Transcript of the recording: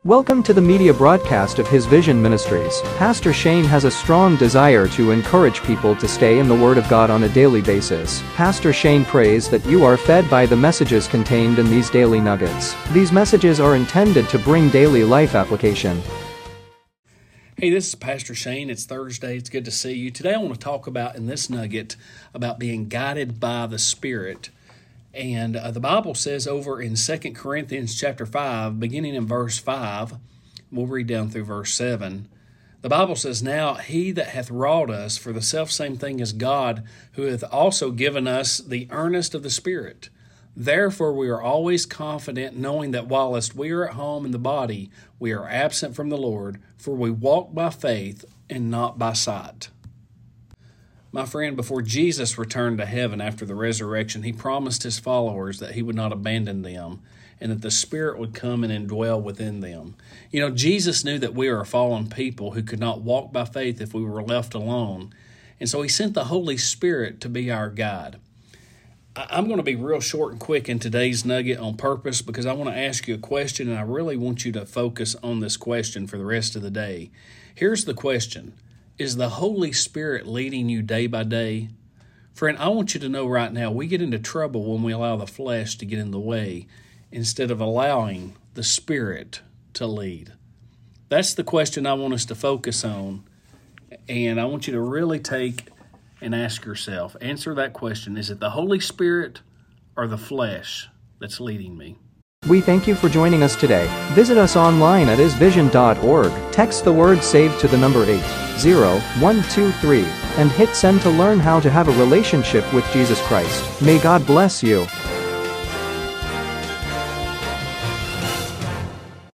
Welcome to the media broadcast of His Vision Ministries. Pastor Shane has a strong desire to encourage people to stay in the Word of God on a daily basis. Pastor Shane prays that you are fed by the messages contained in these daily nuggets. These messages are intended to bring daily life application. Hey, this is Pastor Shane. It's Thursday. It's good to see you. Today I want to talk about, in this nugget, about being guided by the Spirit. And the Bible says over in 2 Corinthians chapter 5, beginning in verse 5, we'll read down through verse 7. The Bible says, "Now he that hath wrought us for the selfsame thing is God, who hath also given us the earnest of the Spirit. Therefore we are always confident, knowing that whilst we are at home in the body, we are absent from the Lord, for we walk by faith and not by sight." My friend, before Jesus returned to heaven after the resurrection, he promised his followers that he would not abandon them and that the Spirit would come and indwell within them. You know, Jesus knew that we are a fallen people who could not walk by faith if we were left alone. And so he sent the Holy Spirit to be our guide. I'm going to be real short and quick in today's nugget on purpose because I want to ask you a question, and I really want you to focus on this question for the rest of the day. Here's the question. Is the Holy Spirit leading you day by day? Friend, I want you to know right now, we get into trouble when we allow the flesh to get in the way instead of allowing the Spirit to lead. That's the question I want us to focus on, and I want you to really take and ask yourself, answer that question. Is it the Holy Spirit or the flesh that's leading me? We thank you for joining us today. Visit us online at isvision.org. Text the word SAVE to the number 80123 and hit send to learn how to have a relationship with Jesus Christ. May God bless you.